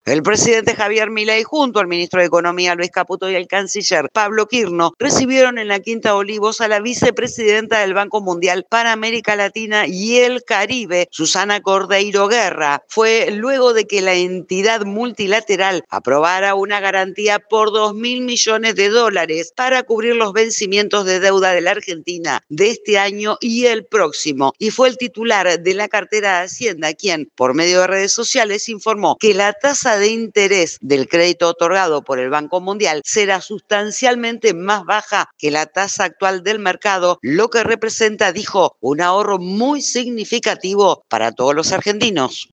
El presidente Javier Milei junto al ministro de Economía Luis Caputo y el canciller Pablo Quirno recibieron en la Quinta Olivos a la vicepresidenta del Banco Mundial para América Latina y el Caribe, Susana Cordeiro Guerra. Fue luego de que la entidad multilateral aprobara una garantía por $2.000 millones para cubrir los vencimientos de deuda de la Argentina de este año y el próximo. Y fue el titular de la cartera de Hacienda quien, por medio de redes sociales, informó que la tasa de interés del crédito otorgado por el Banco Mundial será sustancialmente más baja que la tasa actual del mercado, lo que representa, dijo, un ahorro muy significativo para todos los argentinos.